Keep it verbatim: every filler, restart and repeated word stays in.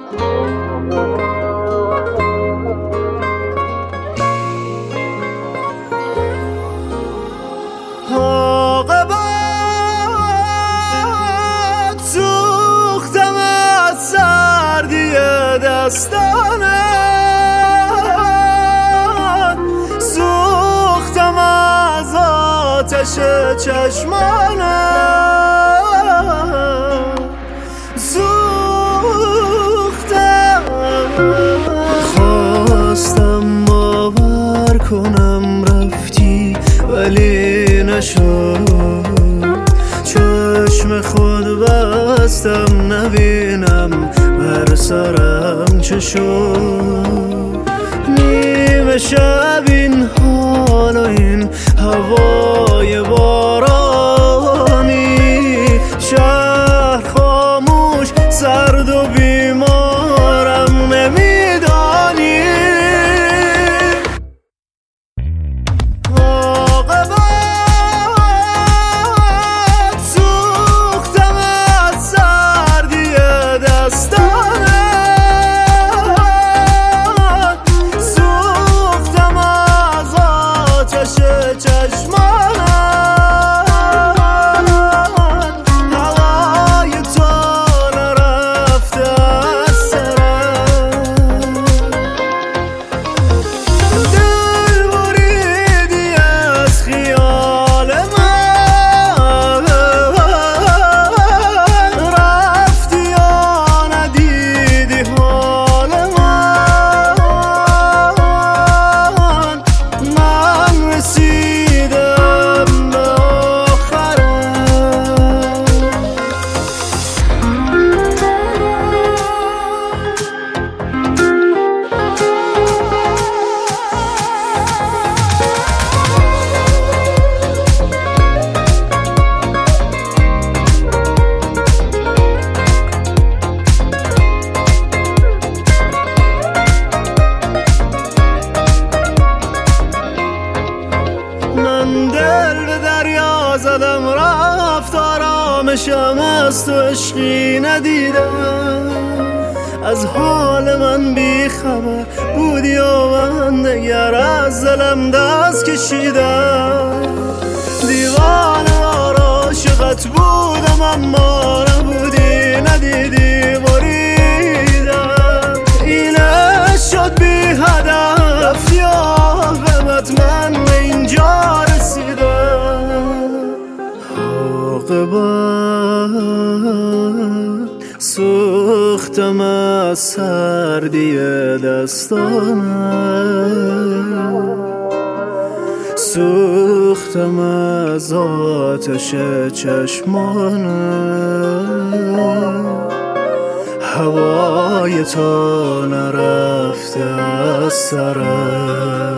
عاقبت سوختم از سردی دستانت، سوختم از آتش چشمانت، سوختم. خواستم باور کنم رفتی ولی نشد، چشم خود بستم نبینم بر سرم چه شد. نیمه شب این حال و این هوای بارانی، شهر خاموش سرد و بیمارم نمیدانی. دل به دریا زدم رفت آرامشم از تو عشقی ندیدم. از حال من بی خبر بودی و من دگر از دلم دست کشیدم. دیوانه وار عاشقت بودم اما نبودی ندیدی بریدم. اینه شد بی هدف رفتی عاقبت من به اینجا عاقبت سوختم از سردی دستانت، سوختم از آتش چشمانت. هوای تو نرفته از سرم.